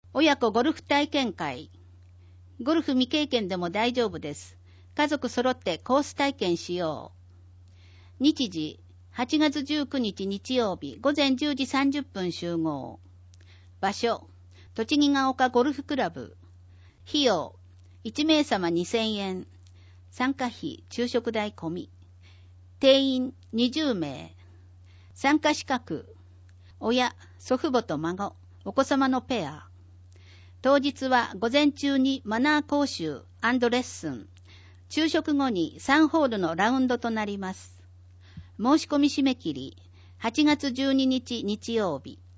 親子ゴルフ体験会。ゴルフ未経験でも大丈夫です。家族揃ってコース体験しよう。日時、8月19日日曜日午前10時30分集合。場所、栃木が丘ゴルフクラブ。費用、1名様2000円。参加費、昼食代込み。定員20名。参加資格、親、祖父母と孫、お子様のペア。当日は午前中にマナー講習&レッスン。昼食後に3ホールのラウンドとなります。申し込み締め切り、8月12日日曜日。